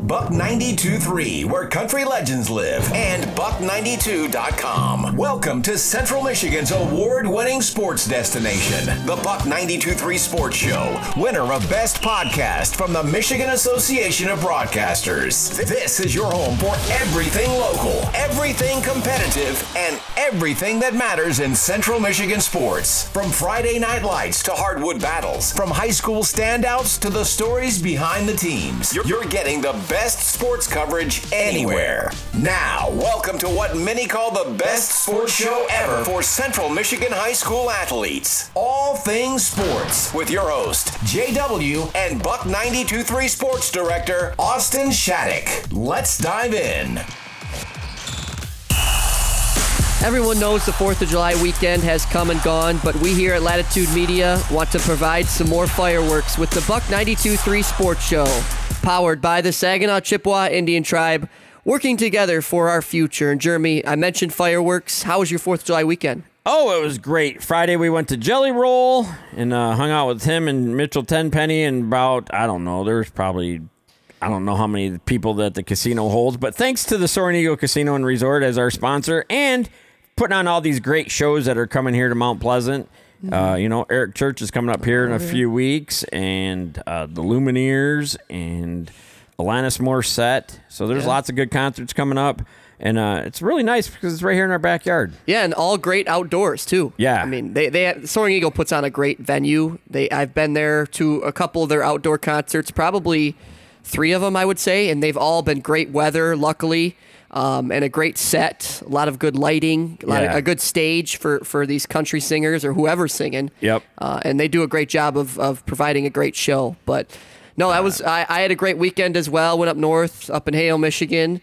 Buck 92.3, where country legends live, and Buck92.com. Welcome to Central Michigan's award-winning sports destination, the Buck 92.3 Sports Show, winner of Best Podcast from the Michigan Association of Broadcasters. This is your home for everything local, everything competitive, and everything that matters in Central Michigan sports. From Friday night lights to hardwood battles, from high school standouts to the stories behind the teams, you're getting the best sports coverage anywhere. Now, welcome to what many call the best sports show ever for Central Michigan high school athletes. All things sports with your host, JW, and Buck 92.3 Sports Director, Austin Shattuck. Let's dive in. Everyone knows the 4th of July weekend has come and gone, but we here at Latitude Media want to provide some more fireworks with the Buck 92.3 Sports Show, powered by the Saginaw Chippewa Indian Tribe, working together for our future. And Jeremy, I mentioned fireworks. How was your 4th of July weekend? Oh, it was great. Friday we went to Jelly Roll and hung out with him and Mitchell Tenpenny and about, I don't know how many people that the casino holds, but thanks to the Soaring Eagle Casino and Resort as our sponsor and putting on all these great shows that are coming here to Mount Pleasant. Eric Church is coming up here in a few weeks, and the Lumineers and Alanis Morissette. So there's lots of good concerts coming up, and it's really nice because it's right here in our backyard. Yeah, and all great outdoors too. Yeah, I mean, Soaring Eagle puts on a great venue. I've been there to a couple of their outdoor concerts, probably 3 of them, I would say, and they've all been great weather, luckily. And a great set, a lot of good lighting, a good stage for these country singers or whoever's singing. Yep. And they do a great job of providing a great show. But no, I had a great weekend as well. Went up north, up in Hale, Michigan,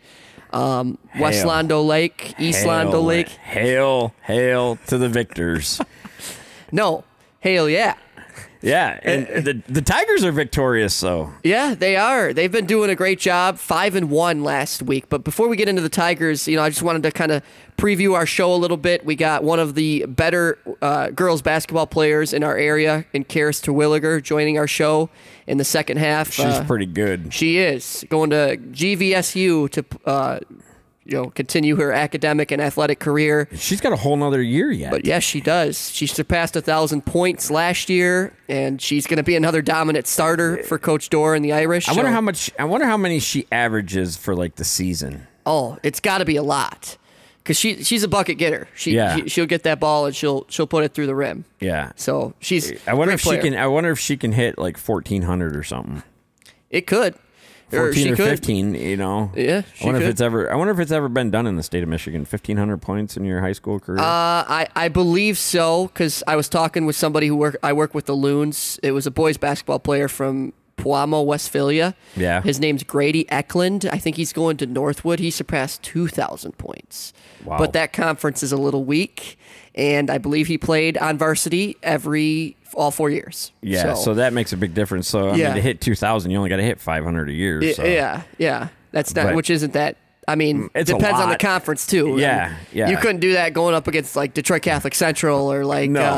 West Londo Lake, East Londo Lake. Hail to the victors. No, Hale, yeah. Yeah, and the Tigers are victorious, though. Yeah, they are. They've been doing a great job. 5-1 last week. But before we get into the Tigers, I just wanted to kind of preview our show a little bit. We got one of the better girls basketball players in our area, in Karis Terwilliger, joining our show in the second half. She's pretty good. She is going to GVSU to continue her academic and athletic career. She's got a whole nother year yet. But yes, she does. She surpassed 1,000 points last year, and she's going to be another dominant starter for Coach Dorr and the Irish. I wonder how many she averages for the season. Oh, it's got to be a lot, because she's a bucket getter. She'll get that ball and she'll put it through the rim. Yeah. So she's. I wonder if she can hit 1,400 or something. It could. 14 or 15, Yeah, I wonder if it's ever been done in the state of Michigan. 1,500 points in your high school career. I believe so, because I was talking with somebody I work with the Loons. It was a boys basketball player from Puamo, Westphalia. Yeah. His name's Grady Eklund. I think he's going to Northwood. He surpassed 2,000 points. Wow. But that conference is a little weak, and I believe he played on varsity all 4 years. Yeah, so that makes a big difference. So, to hit 2,000, you only got to hit 500 a year. So. Yeah. That's not, which isn't that. I mean, it depends on the conference, too. Yeah. You couldn't do that going up against, Detroit Catholic Central or,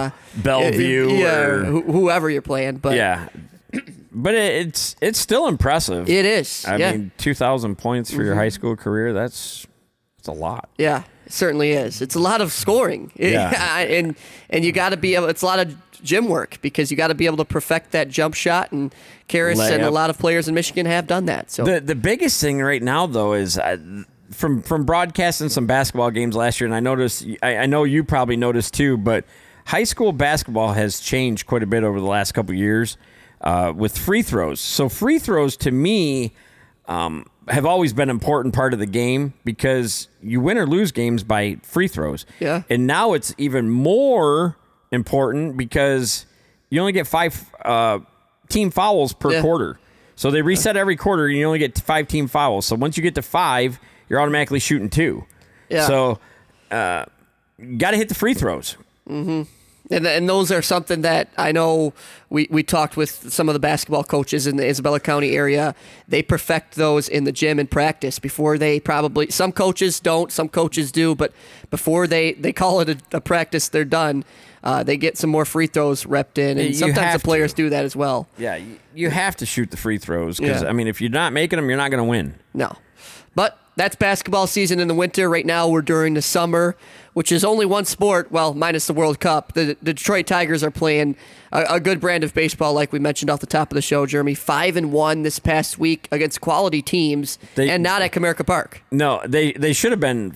Bellevue or whoever you're playing. But yeah. But it's still impressive. It is. I mean, 2,000 points for your high school career, that's a lot. Yeah, it certainly is. It's a lot of scoring. Yeah. and you got to be able, it's a lot of gym work, because you got to be able to perfect that jump shot, and Karis and a lot of players in Michigan have done that. So the biggest thing right now, though, is from broadcasting some basketball games last year, and I noticed, I know you probably noticed too, but high school basketball has changed quite a bit over the last couple of years with free throws. So free throws, to me, have always been an important part of the game, because you win or lose games by free throws. Yeah. And now it's even more important, because you only get 5 team fouls per quarter. So they reset every quarter, and you only get 5 team fouls. So once you get to 5, you're automatically shooting 2. Yeah. So you got to hit the free throws. Mm-hmm. And those are something that I know we talked with some of the basketball coaches in the Isabella County area. They perfect those in the gym and practice before they probably, some coaches don't, some coaches do, but before they call it a practice, they're done. They get some more free throws repped in, and sometimes the players do that as well. Yeah, you have to shoot the free throws because, Yeah. I mean, if you're not making them, you're not going to win. No. But that's basketball season in the winter. Right now we're during the summer, which is only one sport, well, minus the World Cup. The Detroit Tigers are playing a good brand of baseball, like we mentioned off the top of the show, Jeremy. 5-1 this past week against quality teams, and not at Comerica Park. No, they should have been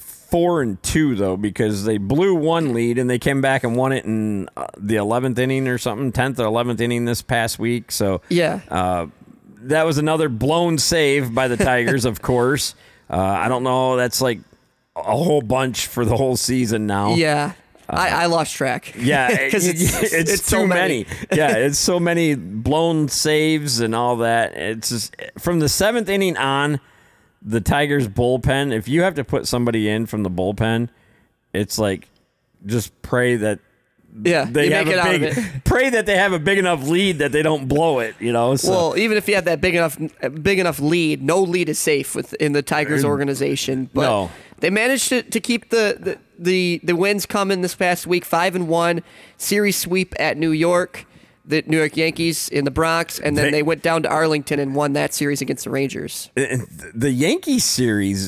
4-2 though, because they blew one lead and they came back and won it in the 11th inning or something, 10th or 11th inning this past week. So yeah, that was another blown save by the Tigers, of course. I don't know. That's like a whole bunch for the whole season now. Yeah. I lost track. Yeah, because it's too so many. Yeah, it's so many blown saves and all that. It's just from the 7th inning on, the Tigers bullpen. If you have to put somebody in from the bullpen, it's like just pray that they have pray that they have a big enough lead that they don't blow it. You know. So. Well, even if you have that big enough lead, no lead is safe in the Tigers organization. But no. They managed to keep the wins coming this past week. 5-1 series sweep at New York, the New York Yankees in the Bronx, and then they went down to Arlington and won that series against the Rangers. The Yankees series.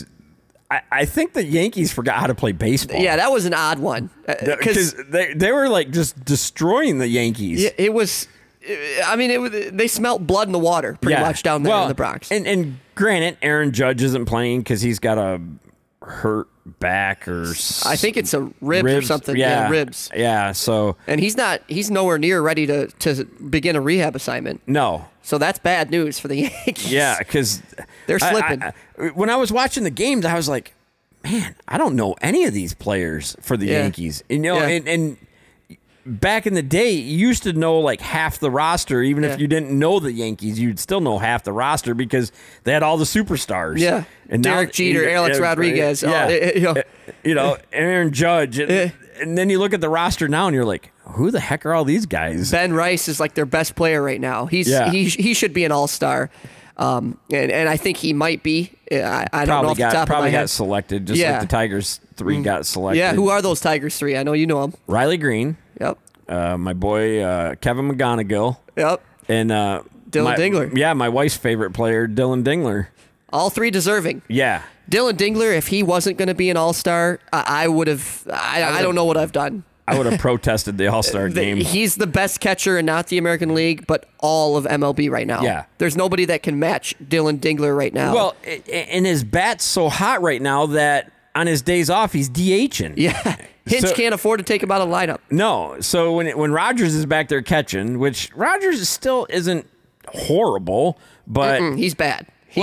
I think the Yankees forgot how to play baseball. Yeah, that was an odd one. Because they were like just destroying the Yankees. Yeah, it was. I mean, they smelt blood in the water pretty much down there in the Bronx. And granted, Aaron Judge isn't playing because he's got a hurt back or I think it's a ribs or something. Yeah, ribs. Yeah, so and he's nowhere near ready to begin a rehab assignment. No. So that's bad news for the Yankees. Yeah, because they're slipping. When I was watching the games, I was like, man, I don't know any of these players for the Yankees. You know, and back in the day, you used to know like half the roster. Even if you didn't know the Yankees, you'd still know half the roster because they had all the superstars. Yeah, and Derek Jeter, Alex Rodriguez. Aaron Judge. And then you look at the roster now, and you're like, who the heck are all these guys? Ben Rice is like their best player right now. He should be an all-star. And I think he might be. I don't know off the top of my head. Probably got selected, just like the Tigers 3 got selected. Yeah, who are those Tigers 3? I know you know them. Riley Green. Yep. My boy Kevin McGonigal. Yep. And Dylan Dingler. Yeah, my wife's favorite player, Dylan Dingler. All 3 deserving. Yeah. Dylan Dingler, if he wasn't going to be an all-star, I would have. I don't know what I've done. I would have protested the All-Star game. He's the best catcher in not the American League, but all of MLB right now. Yeah. There's nobody that can match Dylan Dingler right now. Well, and his bat's so hot right now that on his days off, he's DHing. Yeah. Hinch can't afford to take him out of the lineup. No. So when Rogers is back there catching, which Rogers still isn't horrible, but... he's bad.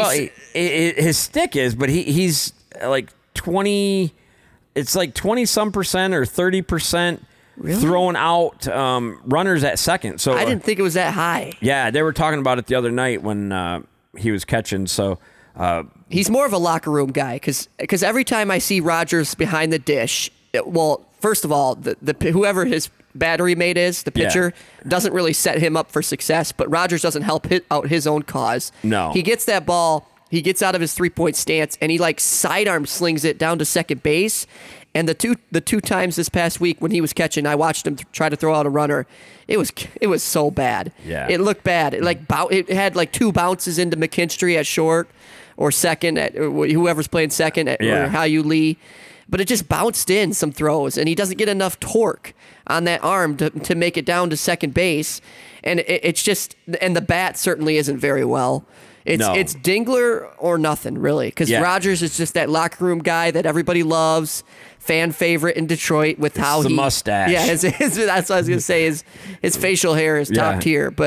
His stick is, but he's like 20... It's like 20-some% or 30% throwing out runners at second. So I didn't think it was that high. Yeah, they were talking about it the other night when he was catching. So he's more of a locker room guy because every time I see Rogers behind the dish, first of all, the whoever his battery mate is, the pitcher, doesn't really set him up for success. But Rogers doesn't help hit out his own cause. No, he gets that ball. He gets out of his 3-point stance and he like sidearm slings it down to second base. And the two times this past week when he was catching, I watched him try to throw out a runner. It was so bad. Yeah, it looked bad. It had like 2 bounces into McKinstry at short or second at whoever's playing second or Hao-Yu Lee. But it just bounced in some throws, and he doesn't get enough torque on that arm to make it down to second base. And it's just, and the bat certainly isn't very well. It's Dingler or nothing, really, because Rogers is just that locker room guy that everybody loves, fan favorite in Detroit with how the mustache. Yeah, that's what I was going to say. His facial hair is top tier, but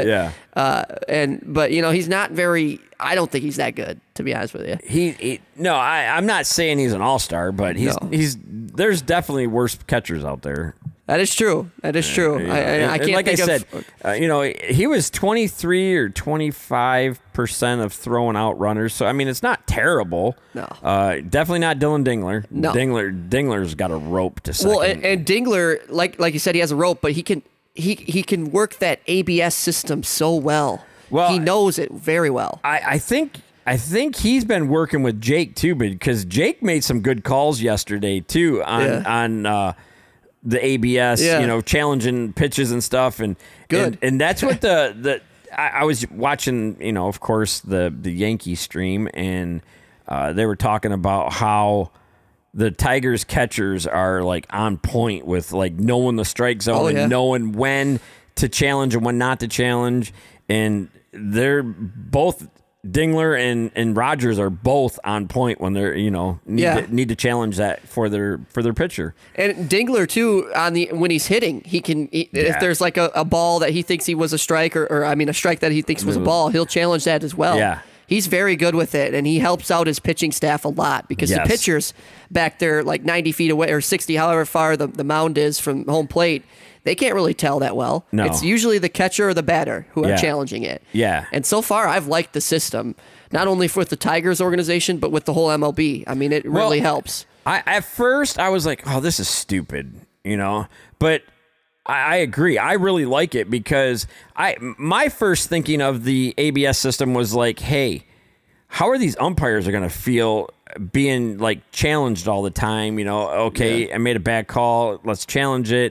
he's not very. I don't think he's that good, to be honest with you. I'm not saying he's an all-star, but he's there's definitely worse catchers out there. That is true. I can't like think I said, of. He was 23 or 25% of throwing out runners. So I mean, it's not terrible. No. Definitely not Dylan Dingler. No. Dingler's got a rope to second. Well, and Dingler, like you said, he has a rope, but he can work that ABS system so well. Well, he knows it very well. I think he's been working with Jake too, because Jake made some good calls yesterday too on the ABS, challenging pitches and stuff, and good. And that's what I was watching, of course the Yankee stream, and they were talking about how the Tigers catchers are like on point with like knowing the strike zone and knowing when to challenge and when not to challenge, and they're both. Dingler and Rogers are both on point when they're need to challenge that for their pitcher. And Dingler too when he's hitting, he can if there's like a ball that he thinks he was a strike or a strike that he thinks was a ball, he'll challenge that as well. Yeah. He's very good with it, and he helps out his pitching staff a lot because the pitchers back there like 90 feet away or 60, however far the mound is from home plate, they can't really tell that well. No. It's usually the catcher or the batter who are challenging it. Yeah. And so far, I've liked the system, not only with the Tigers organization, but with the whole MLB. I mean, it really helps. At first, I was like, oh, this is stupid, But I agree. I really like it because my first thinking of the ABS system was like, hey, how are these umpires are going to feel being like challenged all the time? I made a bad call. Let's challenge it.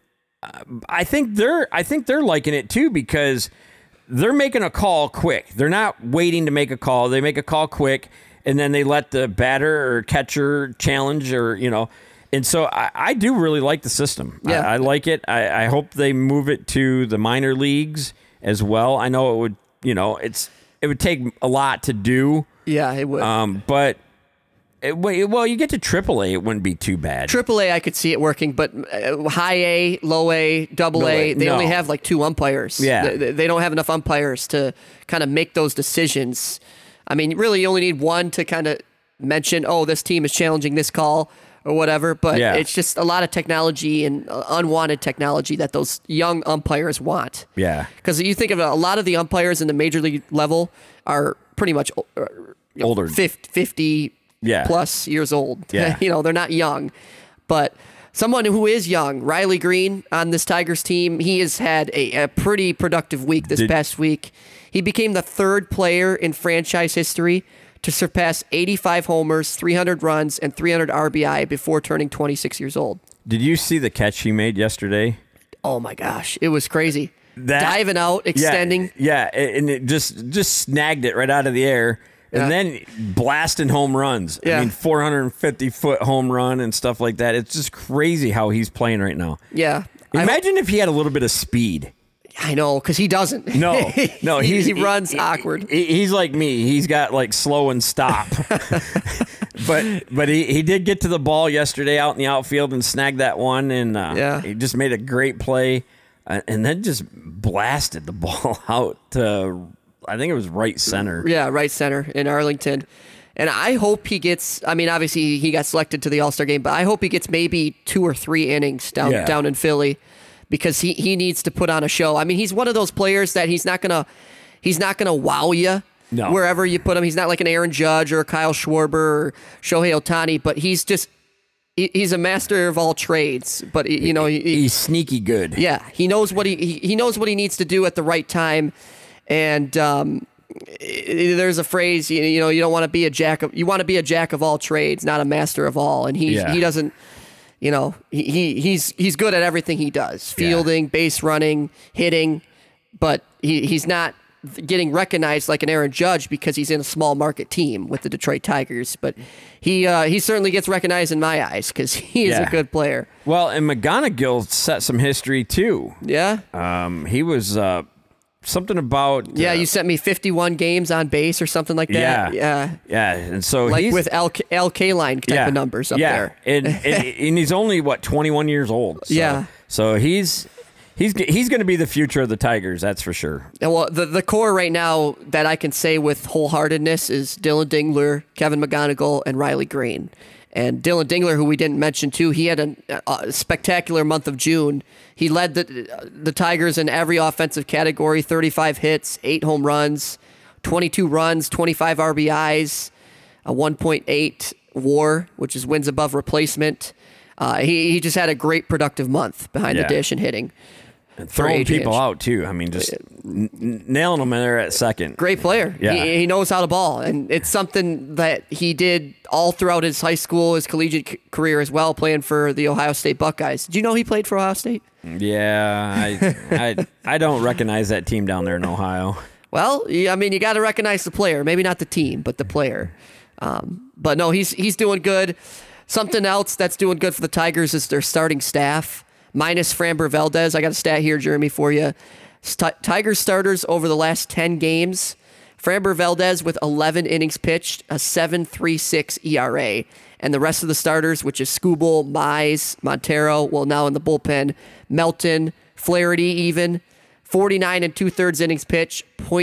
I think they're liking it too because they're making a call quick. They're not waiting to make a call. They make a call quick, and then they let the batter or catcher challenge And so I do really like the system. Yeah. I like it. I hope they move it to the minor leagues as well. I know it would, it would take a lot to do. Yeah, it would. But you get to AAA, it wouldn't be too bad. AAA, I could see it working, but high A, low A, double A, they only have like 2 umpires. Yeah. They don't have enough umpires to kind of make those decisions. I mean, really, you only need one to kind of mention, oh, this team is challenging this call or whatever, but it's just a lot of technology and unwanted technology that those young umpires want. Yeah. Because you think of a lot of the umpires in the major league level are pretty much older, 50 plus years old. Yeah. They're not young. But someone who is young, Riley Green on this Tigers team, he has had a pretty productive week this past week. He became the 3rd player in franchise history to surpass 85 homers, 300 runs, and 300 RBI before turning 26 years old. Did you see the catch he made yesterday? Oh my gosh, it was crazy. Diving out, extending. Yeah, and it just snagged it right out of the air. And then blasting home runs. Yeah. I mean, 450-foot home run and stuff like that. It's just crazy how he's playing right now. Yeah. Imagine if he had a little bit of speed. I know, because he doesn't. No. he runs awkward. He's like me. He's got like slow and stop. But he did get to the ball yesterday out in the outfield and snagged that one. And he just made a great play. And then just blasted the ball out to, I think it was right center. Yeah, right center in Arlington. And I hope he gets, obviously he got selected to the All-Star game, but I hope he gets maybe 2 or 3 innings down in Philly because he needs to put on a show. I mean, he's one of those players that he's not gonna wow you wherever you put him. He's not like an Aaron Judge or a Kyle Schwarber or Shohei Ohtani, but he's a master of all trades. But he's sneaky good. Yeah, he knows what he knows what he needs to do at the right time. And there's a phrase, you don't want to be you want to be a jack of all trades, not a master of all. And he doesn't, he's good at everything he does, fielding, base running, hitting, but he's not getting recognized like an Aaron Judge because he's in a small market team with the Detroit Tigers. But he certainly gets recognized in my eyes because he is a good player. Well, and McGonigal set some history too. Yeah. He was, something about... you sent me 51 games on base or something like that. Yeah. And so like with Al Kaline type of numbers up there. And he's only, 21 years old. So, So he's going to be the future of the Tigers, that's for sure. Well, the core right now that I can say with wholeheartedness is Dylan Dingler, Kevin McGonigal, and Riley Green. And Dylan Dingler, who we didn't mention too, he had a spectacular month of June. He led the Tigers in every offensive category, 35 hits, 8 home runs, 22 runs, 25 RBIs, a 1.8 WAR, which is wins above replacement. He just had a great productive month behind the dish and hitting. And throwing people out, too. I mean, just nailing them in there at second. Great player. Yeah. He knows how to ball, and it's something that he did all throughout his high school, his collegiate career as well, playing for the Ohio State Buckeyes. Did you know he played for Ohio State? Yeah, I don't recognize that team down there in Ohio. Well, I mean, you got to recognize the player. Maybe not the team, but the player. But no, he's doing good. Something else that's doing good for the Tigers is their starting staff. Minus Framber Valdez. I got a stat here, Jeremy, for you. Tigers starters over the last 10 games. Framber Valdez with 11 innings pitched, a 7.36 ERA. And the rest of the starters, which is Skubal, Mize, Montero, well, now in the bullpen, Melton, Flaherty even, 49 and 2/3 innings pitched,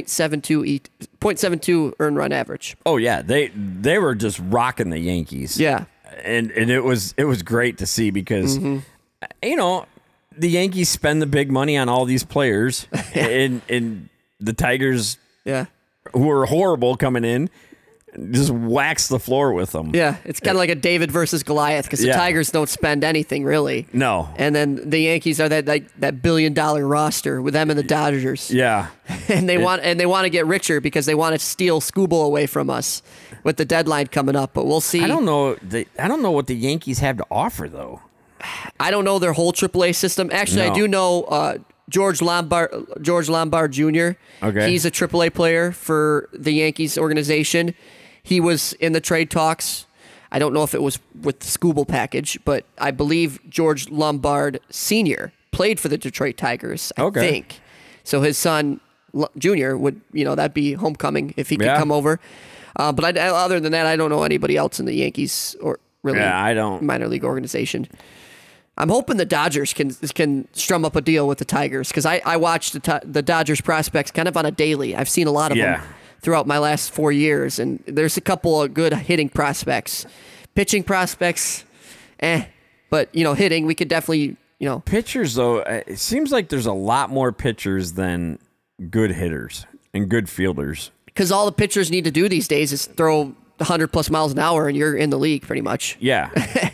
0.72 earned run average. Oh, yeah. They were just rocking the Yankees. Yeah. And it was great to see because... You know, the Yankees spend the big money on all these players, and the Tigers, who are horrible coming in, just wax the floor with them. Yeah, it's kind of like a David versus Goliath because the Tigers don't spend anything really. No, and then the Yankees are that $1 billion roster with them and the Dodgers. Yeah, and they want to get richer because they want to steal Skubal away from us with the deadline coming up. But we'll see. I don't know what the Yankees have to offer though. I don't know their whole AAA system. Actually, I do know George Lombard Jr. Okay. He's a AAA player for the Yankees organization. He was in the trade talks. I don't know if it was with the Skubal package, but I believe George Lombard Sr. played for the Detroit Tigers, I think. So his son, Jr., would, that'd be homecoming if he could come over. But other than that, I don't know anybody else in the Yankees or really minor league organization. I'm hoping the Dodgers can strum up a deal with the Tigers because I watch the Dodgers prospects kind of on a daily. I've seen a lot of them throughout my last 4 years, and there's a couple of good hitting prospects. Pitching prospects, but hitting, we could definitely, Pitchers, though, it seems like there's a lot more pitchers than good hitters and good fielders. Because all the pitchers need to do these days is throw 100 plus miles an hour and you're in the league pretty much. Yeah.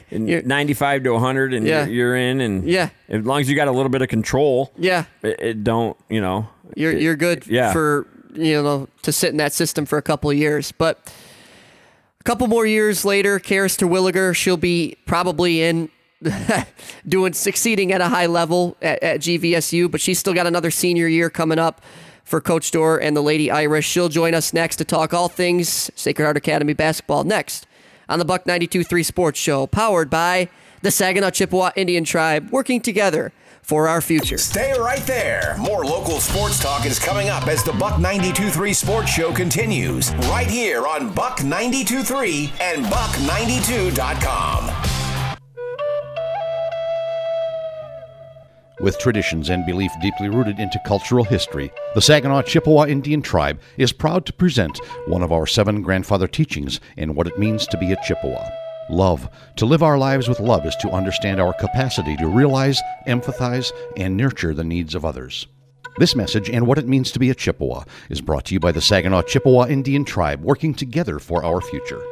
95 to 100 and you're in, and as long as you got a little bit of control, it don't, you're good for, to sit in that system for a couple of years. But a couple more years later, Karis Terwilliger, she'll be probably in succeeding at a high level at GVSU, but she's still got another senior year coming up for Coach Dorr and the Lady Irish. She'll join us next to talk all things Sacred Heart Academy basketball next on the Buck 92.3 Sports Show, powered by the Saginaw Chippewa Indian Tribe, working together for our future. Stay right there. More local sports talk is coming up as the Buck 92.3 Sports Show continues right here on Buck 92.3 and Buck92.com. With traditions and belief deeply rooted into cultural history, the Saginaw Chippewa Indian Tribe is proud to present one of our 7 grandfather teachings in what it means to be a Chippewa. Love. To live our lives with love is to understand our capacity to realize, empathize, and nurture the needs of others. This message and what it means to be a Chippewa is brought to you by the Saginaw Chippewa Indian Tribe, working together for our future.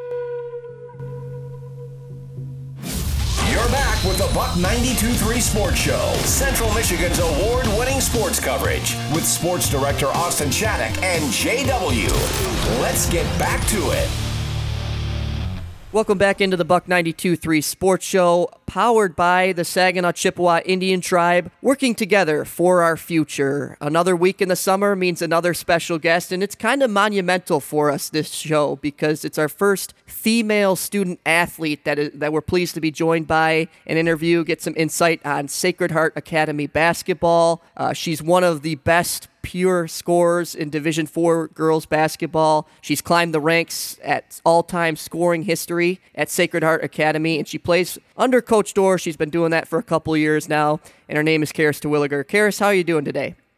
With the Buck 92.3 Sports Show, Central Michigan's award-winning sports coverage with sports director Austin Shattuck and JW. Let's get back to it. Welcome back into the Buck 92.3 Sports Show, powered by the Saginaw Chippewa Indian Tribe, working together for our future. Another week in the summer means another special guest, and it's kind of monumental for us, this show, because it's our first female student athlete that we're pleased to be joined by, an interview, get some insight on Sacred Heart Academy basketball. She's one of the best pure scorers in Division IV girls basketball. She's climbed the ranks at all-time scoring history at Sacred Heart Academy, and she plays under Coach Dorr. She's been doing that for a couple of years now, and her name is Karis Terwilliger. Karis, how are you doing today?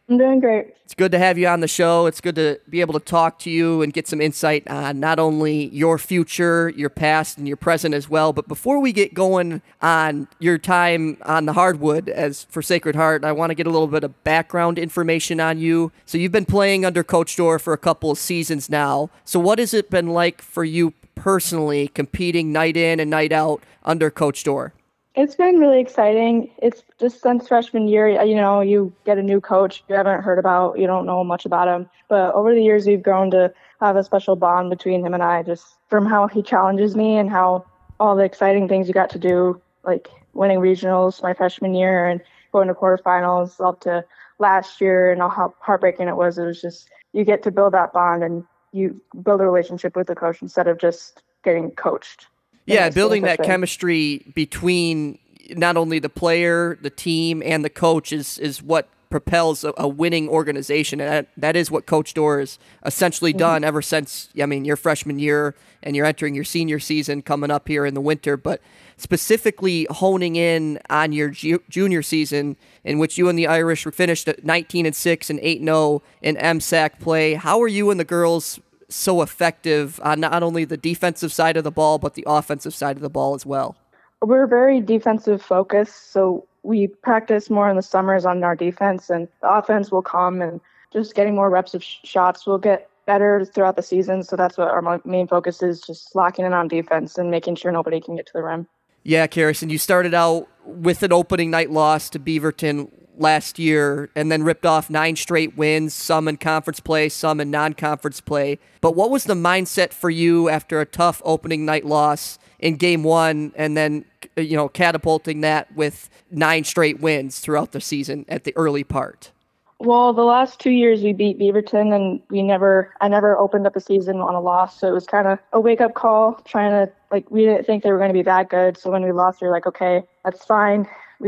I'm doing great. It's good to have you on the show. It's good to be able to talk to you and get some insight on not only your future, your past, and your present as well. But before we get going on your time on the hardwood as for Sacred Heart, I want to get a little bit of background information on you. So you've been playing under Coach Dorr for a couple of seasons now. So what has it been like for you personally competing night in and night out under Coach Dorr? It's been really exciting. It's just since freshman year, you get a new coach you haven't heard about, you don't know much about him. But over the years, we've grown to have a special bond between him and I, just from how he challenges me and how all the exciting things you got to do, like winning regionals my freshman year and going to quarterfinals up to last year and how heartbreaking it was. It was just, you get to build that bond and you build a relationship with the coach instead of just getting coached. Yeah, building that chemistry between not only the player, the team, and the coach is what propels a winning organization. And that is what Coach Dorr has essentially done ever since, your freshman year and you're entering your senior season coming up here in the winter. But specifically honing in on your junior season in which you and the Irish finished at 19-6 and 8-0 in MSAC play, how are you and the girls so effective on not only the defensive side of the ball, but the offensive side of the ball as well? We're very defensive focused, so we practice more in the summers on our defense, and the offense will come, and just getting more reps of shots will get better throughout the season. So that's what our main focus is, just locking in on defense and making sure nobody can get to the rim. Yeah, Karison, you started out with an opening night loss to Beaverton last year and then ripped off 9 straight wins, some in conference play, some in non-conference play. But what was the mindset for you after a tough opening night loss in game 1 and then, catapulting that with 9 straight wins throughout the season at the early part? Well, the last 2 years we beat Beaverton and I never opened up a season on a loss. So it was kind of a wake-up call, we didn't think they were going to be that good. So when we lost, we were like, okay, that's fine.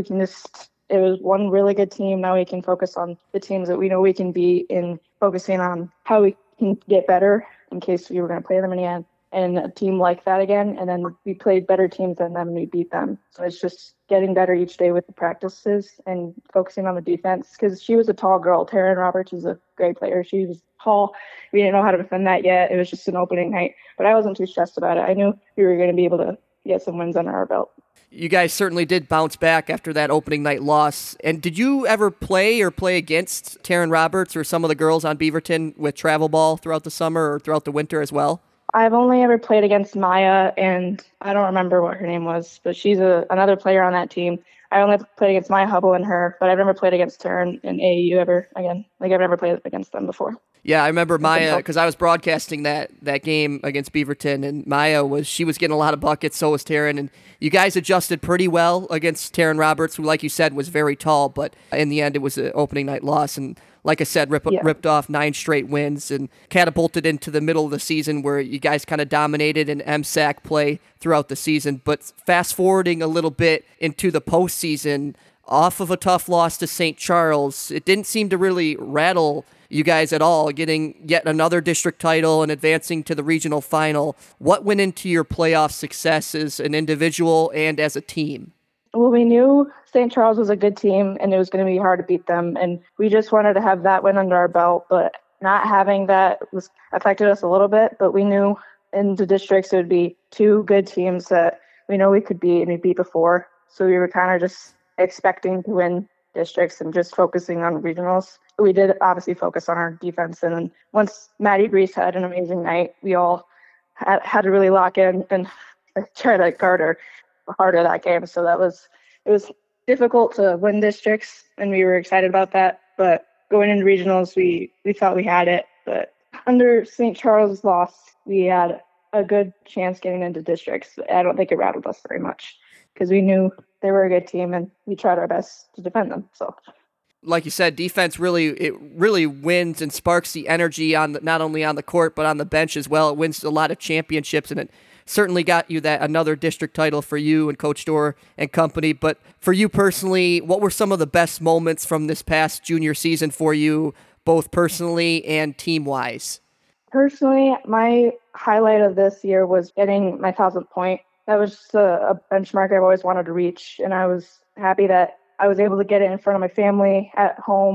It was one really good team. Now we can focus on the teams that we know we can beat and focusing on how we can get better in case we were going to play them again. And a team like that again. And then we played better teams than them and we beat them. So it's just getting better each day with the practices and focusing on the defense. Because she was a tall girl. Taryn Roberts is a great player. She was tall. We didn't know how to defend that yet. It was just an opening night. But I wasn't too stressed about it. I knew we were going to be able to get some wins under our belt. You guys certainly did bounce back after that opening night loss. And did you ever play against Taryn Roberts or some of the girls on Beaverton with travel ball throughout the summer or throughout the winter as well? I've only ever played against Maya, and I don't remember what her name was, but she's another player on that team. I only played against Maya Hubble and her, but I've never played against her in AAU ever again. I've never played against them before. Yeah, I remember Maya because I was broadcasting that game against Beaverton, and Maya was getting a lot of buckets, so was Taryn, and you guys adjusted pretty well against Taryn Roberts, who, like you said, was very tall, but in the end it was an opening night loss, and like I said, ripped off 9 straight wins and catapulted into the middle of the season where you guys kind of dominated in MSAC play throughout the season. But fast forwarding a little bit into the postseason, off of a tough loss to St. Charles, it didn't seem to really rattle you guys at all, getting yet another district title and advancing to the regional final. What went into your playoff success as an individual and as a team? Well, we knew St. Charles was a good team and it was going to be hard to beat them. And we just wanted to have that win under our belt, but not having that affected us a little bit. But we knew in the districts it would be 2 good teams that we know we could beat and we beat before. So we were kind of just expecting to win districts and just focusing on regionals. We did obviously focus on our defense. And then once Maddie Grease had an amazing night, we all had to really lock in and try to guard her harder that game. So it was difficult to win districts and we were excited about that. But going into regionals, we thought we had it. But under St. Charles' loss, we had a good chance getting into districts. I don't think it rattled us very much because we knew they were a good team and we tried our best to defend them. So, like you said, defense really wins and sparks the energy on not only on the court but on the bench as well. It wins a lot of championships and it certainly got you that another district title for you and Coach Dorr and company. But for you personally, what were some of the best moments from this past junior season for you, both personally and team-wise? Personally, my highlight of this year was getting my 1,000th point. That was just a benchmark I've always wanted to reach, and I was happy that I was able to get it in front of my family at home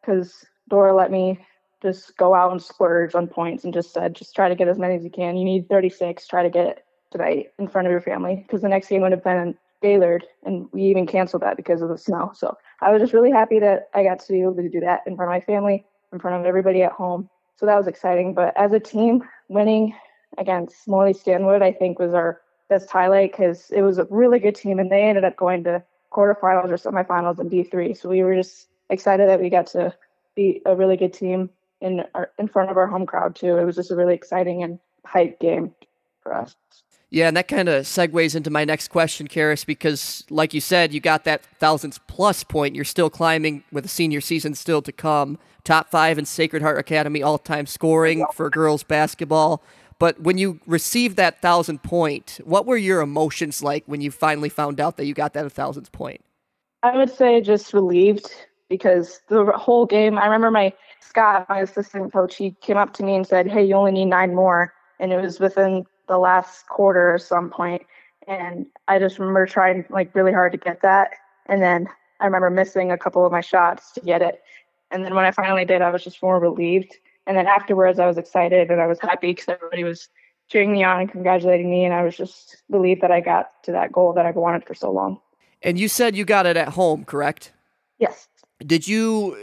because Dora let me just go out and splurge on points and just said, just try to get as many as you can. You need 36, try to get it tonight in front of your family, because the next game would have been in Gaylord, and we even canceled that because of the snow. So I was just really happy that I got to be able to do that in front of my family, in front of everybody at home. So that was exciting. But as a team, winning against Morley Stanwood, I think, was our best highlight, because it was a really good team, and they ended up going to quarterfinals or semifinals in D3. So we were just excited that we got to beat a really good team in front of our home crowd too. It was just a really exciting and hype game for us. Yeah, and that kind of segues into my next question, Karis, because like you said, you got that thousands plus point. You're still climbing with the senior season still to come. Top 5 in Sacred Heart Academy all-time scoring for girls basketball. But when you received that 1,000 point, what were your emotions like when you finally found out that you got that 1,000th point? I would say just relieved, because the whole game, I remember Scott, my assistant coach, he came up to me and said, hey, you only need 9 more. And it was within the last quarter at some point. And I just remember trying really hard to get that. And then I remember missing a couple of my shots to get it. And then when I finally did, I was just more relieved. And then afterwards, I was excited and I was happy because everybody was cheering me on and congratulating me. And I was just relieved that I got to that goal that I've wanted for so long. And you said you got it at home, correct? Yes. Did you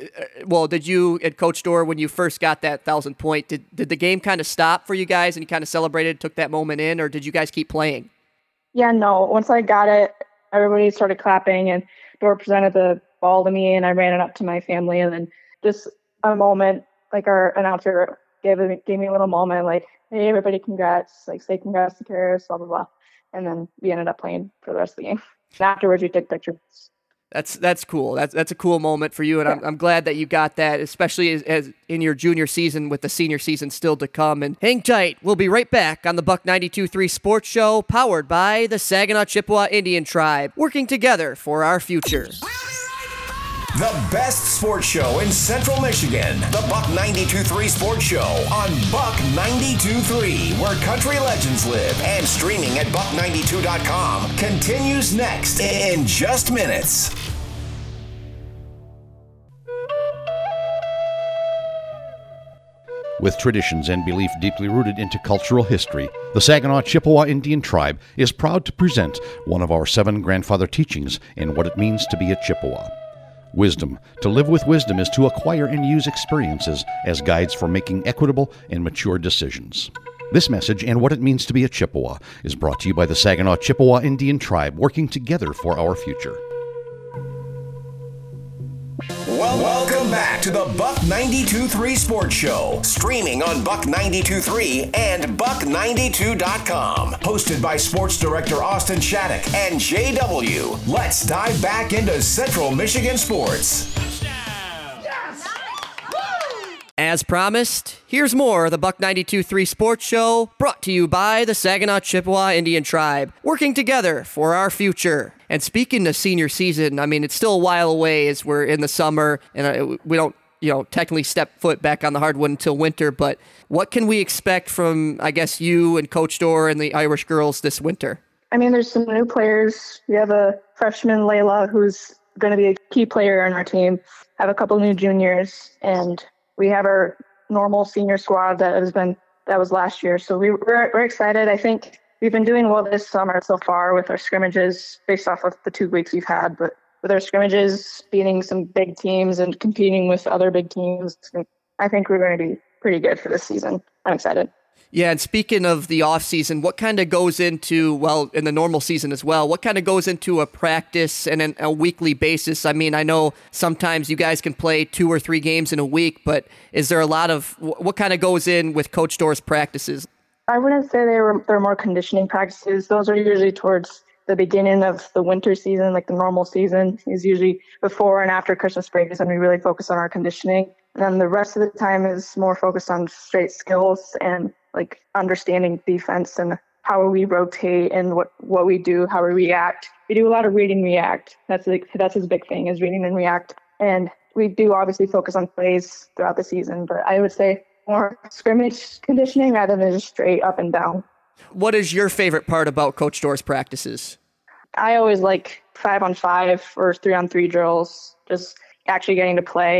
at Coach Dora, when you first got that 1,000 point, did the game kind of stop for you guys and you kind of celebrated, took that moment in, or did you guys keep playing? Yeah, no. Once I got it, everybody started clapping and Dora presented the ball to me and I ran it up to my family, and then just a moment, our announcer gave me a little moment, hey, everybody, congrats, say congrats to Karis, blah, blah, blah. And then we ended up playing for the rest of the game. And afterwards, we took pictures. That's cool. That's a cool moment for you, and I'm glad that you got that, especially as in your junior season with the senior season still to come. And hang tight. We'll be right back on the Buck 92.3 Sports Show, powered by the Saginaw Chippewa Indian Tribe, working together for our future. The best sports show in Central Michigan. The Buck 92.3 Sports Show on Buck 92.3, where country legends live, and streaming at buck92.com continues next in just minutes. With traditions and belief deeply rooted into cultural history, the Saginaw Chippewa Indian Tribe is proud to present one of our 7 grandfather teachings in what it means to be a Chippewa. Wisdom. To live with wisdom is to acquire and use experiences as guides for making equitable and mature decisions. This message and what it means to be a Chippewa is brought to you by the Saginaw Chippewa Indian Tribe, working together for our future. Welcome back to the Buck 92.3 Sports Show, streaming on Buck 92.3 and buck92.com. Hosted by Sports Director Austin Shattuck and JW. Let's dive back into Central Michigan sports. As promised, here's more of the Buck 92.3 Sports Show, brought to you by the Saginaw Chippewa Indian Tribe, working together for our future. And speaking of senior season, I mean, it's still a while away as we're in the summer, and we don't, technically step foot back on the hardwood until winter, but what can we expect from, I guess, you and Coach Dora and the Irish girls this winter? I mean, there's some new players. We have a freshman, Layla, who's going to be a key player on our team. I have a couple new juniors, and we have our normal senior squad that was last year. So we're excited. I think we've been doing well this summer so far with our scrimmages based off of the 2 weeks we've had. But with our scrimmages, beating some big teams and competing with other big teams, I think we're going to be pretty good for this season. I'm excited. Yeah, and speaking of the off season, what kind of goes into, in the normal season as well, what kind of goes into a practice and a weekly basis? I mean, I know sometimes you guys can play 2 or 3 games in a week, but is there a lot of, what kind of goes in with Coach Dora's practices? I wouldn't say they're more conditioning practices. Those are usually towards the beginning of the winter season, like the normal season is usually before and after Christmas break is when we really focus on our conditioning. And then the rest of the time is more focused on straight skills and understanding defense and how we rotate and what we do, how we react. We do a lot of read and react. That's his big thing, is reading and react. And we do obviously focus on plays throughout the season, but I would say more scrimmage conditioning rather than just straight up and down. What is your favorite part about Coach Dora's practices? I always like 5-on-5 or 3-on-3 drills, just actually getting to play.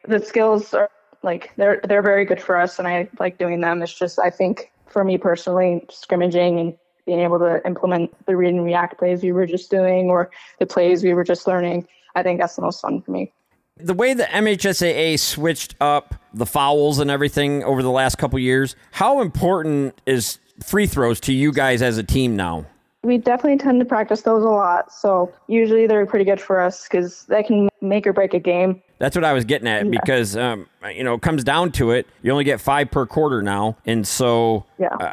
the skills are like they're very good for us, and I like doing them. It's just I think for me personally, scrimmaging and being able to implement the read and react plays we were just doing or the plays we were just learning, I think that's the most fun for me. The way the MHSAA switched up the fouls and everything over the last couple years, how important is free throws to you guys as a team now? We definitely tend to practice those a lot. So usually they're pretty good for us because they can make or break a game. That's what I was getting at because, it comes down to it. You only get 5 per quarter now. And so,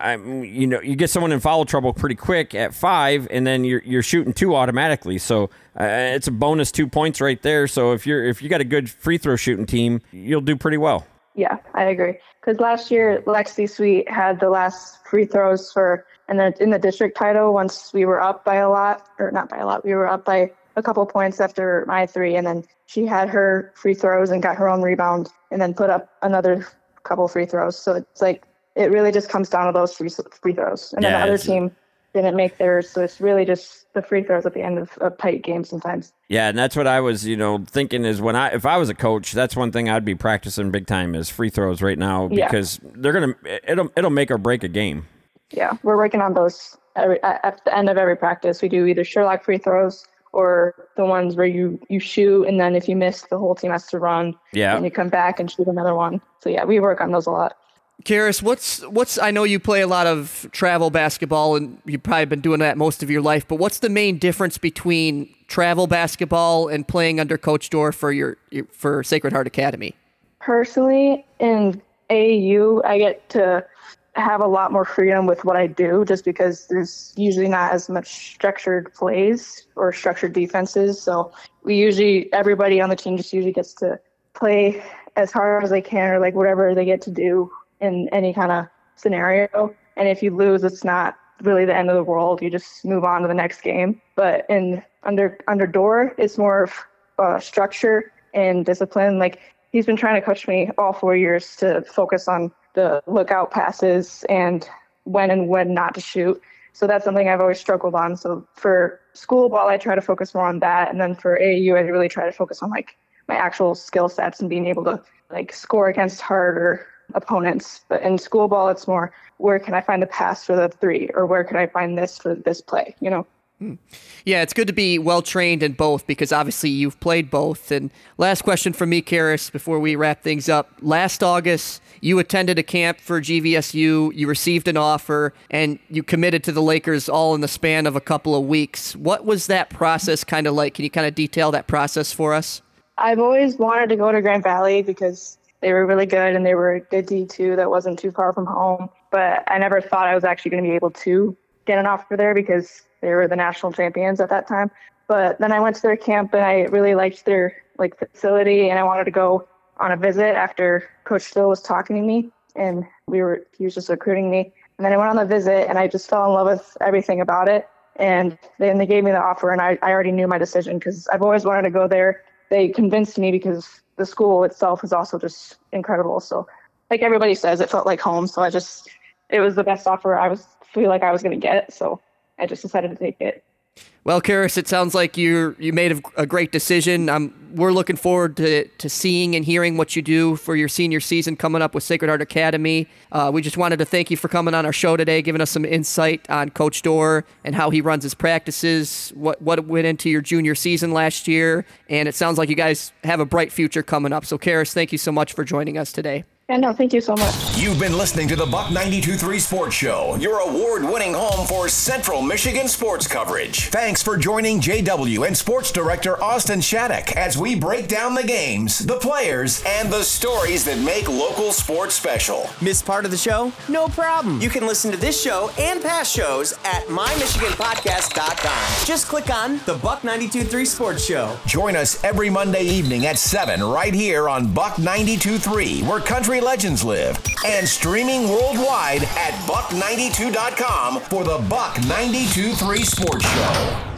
you get someone in foul trouble pretty quick at 5 and then you're shooting 2 automatically. So it's a bonus 2 points right there. So if you got a good free throw shooting team, you'll do pretty well. Yeah, I agree. Because last year, Lexi Sweet had the last free throws in the district title once we were up by a lot, or not by a lot, we were up by a couple points after my 3, and then she had her free throws and got her own rebound and then put up another couple free throws. So it's like, it really just comes down to those free throws. And then the other team didn't make theirs. So it's really just the free throws at the end of tight games sometimes. Yeah, and that's what I was, thinking is if I was a coach, that's one thing I'd be practicing big time is free throws right now because it'll make or break a game. Yeah, we're working on those at the end of every practice. We do either Sherlock free throws or the ones where you shoot, and then if you miss, the whole team has to run. Yeah. And you come back and shoot another one. So yeah, we work on those a lot. Karis, what's I know you play a lot of travel basketball and you've probably been doing that most of your life, but what's the main difference between travel basketball and playing under Coach Dorr for Sacred Heart Academy? Personally, in AAU, I get to have a lot more freedom with what I do just because there's usually not as much structured plays or structured defenses. So everybody on the team just usually gets to play as hard as they can or like whatever they get to do in any kind of scenario. And if you lose, it's not really the end of the world. You just move on to the next game. But under Dorr, it's more of structure and discipline. Like he's been trying to coach me all 4 years to focus on the lookout passes and when not to shoot. So that's something I've always struggled on. So for school ball, I try to focus more on that. And then for AAU, I really try to focus on like my actual skill sets and being able to like score against harder opponents. But in school ball, it's more, where can I find the pass for the 3 or where can I find this for this play, Yeah, it's good to be well-trained in both because obviously you've played both. And last question from me, Karis, before we wrap things up. Last August, you attended a camp for GVSU, you received an offer, and you committed to the Lakers all in the span of a couple of weeks. What was that process kind of like? Can you kind of detail that process for us? I've always wanted to go to Grand Valley because they were really good and they were a good D2 that wasn't too far from home. But I never thought I was actually going to be able to get an offer there because they were the national champions at that time. But then I went to their camp and I really liked their facility and I wanted to go on a visit after Coach Still was talking to me and he was just recruiting me. And then I went on the visit and I just fell in love with everything about it. And then they gave me the offer and I already knew my decision because I've always wanted to go there. They convinced me because the school itself is also just incredible. So like everybody says, it felt like home. So it was the best offer I feel like I was going to get. So I just decided to take it. Well, Karis, it sounds like you made a great decision. We're looking forward to seeing and hearing what you do for your senior season coming up with Sacred Heart Academy. We just wanted to thank you for coming on our show today, giving us some insight on Coach Dorr and how he runs his practices, what went into your junior season last year, and it sounds like you guys have a bright future coming up. So, Karis, thank you so much for joining us today. Yeah, no, thank you so much. You've been listening to the Buck 92.3 Sports Show, your award-winning home for Central Michigan sports coverage. Thanks for joining JW and Sports Director Austin Shattuck as we break down the games, the players, and the stories that make local sports special. Missed part of the show? No problem. You can listen to this show and past shows at mymichiganpodcast.com. Just click on the Buck 92.3 Sports Show. Join us every Monday evening at 7 right here on Buck 92.3, where country legends live, and streaming worldwide at buck92.com for the Buck 92.3 Sports Show.